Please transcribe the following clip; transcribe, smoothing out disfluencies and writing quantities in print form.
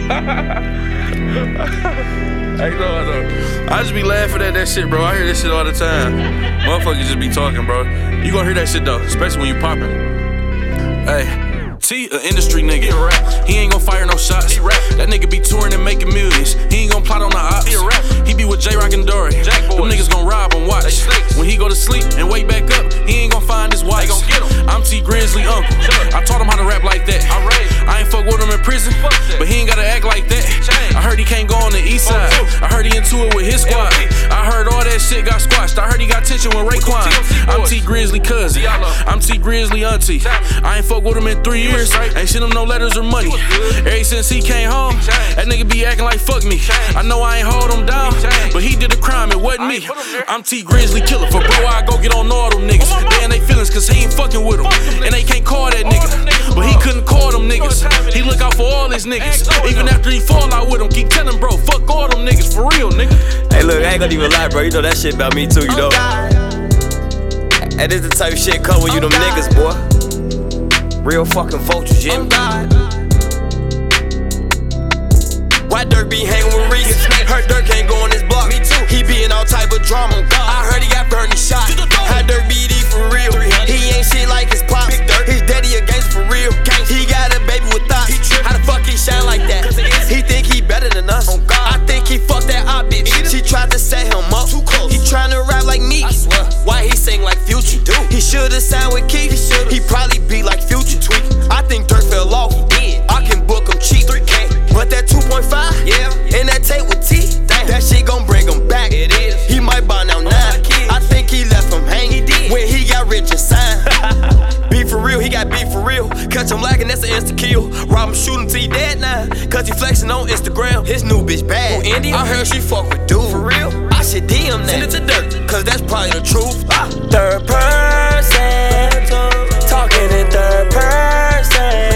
Hey, no. I just be laughing at that shit, bro. I hear that shit all the time. Motherfuckers just be talking, bro. You gon' hear that shit though, especially when you poppin'. Hey, T, a industry nigga. He ain't gon' fire no shots. That nigga be touring and making millions. He ain't gon' plot on the ops. He be with J-Rock and Dory. Them niggas gon' rob and watch. When he go to sleep and wake back up, he ain't gon' find his watch. I'm T Grizzly uncle. I taught him how to rap like that. I ain't fuck with him in prison, but he ain't gotta act like that. I heard he can't go on the east side. I heard he into it with his squad. I heard all that shit got squashed. I heard he got tension with Raekwon. I'm T Grizzly cousin. I'm T Grizzly auntie. I ain't fuck with him in 3 years. Ain't sent him no letters or money. Ever since he came home, that nigga be acting like fuck me. I know I ain't hold him down, but he did a crime, it wasn't me. I'm T Grizzly killer. For bro, I go get on all them niggas. They in they feelings cause he ain't fucking with them. And they can't call that nigga, but he couldn't call them niggas. He look out for all his niggas. Even after he fall out with them, keep telling bro, fuck all them niggas for real, nigga. Hey look, I ain't gonna even lie, bro. You know that shit about me too, you know. And this the type of shit come when you them niggas, boy. Real fucking vultures, yeah. Why Dirk be hanging with Reese? Heard Dirk can't go on his block. Me too. He be in all type of drama. I heard he got burned and shot. How Dirk be D for real? He ain't shit like his pops. His daddy a gangster for real. He got a baby with thoughts. How the fuck he shine like that? He think he better than us. I think he fucked that op bitch. She tried to set him up. He tryna rap like me. Why he sing like Future? He shoulda signed with Keith. He probably be like Future. I think Dirk fell off. I can book him cheap. 3K. But that 2.5, yeah, and that tape with T, that shit gon' bring him back. It is. He might buy now 9. I think he left him hanging when he got rich and signed. Beef for real, he got beef for real. Catch him lacking, that's an insta kill. Rob him, shoot him till he dead now. Cause he flexing on Instagram. His new bitch bad. I heard she fuck with dude. For real? I should DM that. Send it to Dirk, cause that's probably the truth. Third person, talking in third person.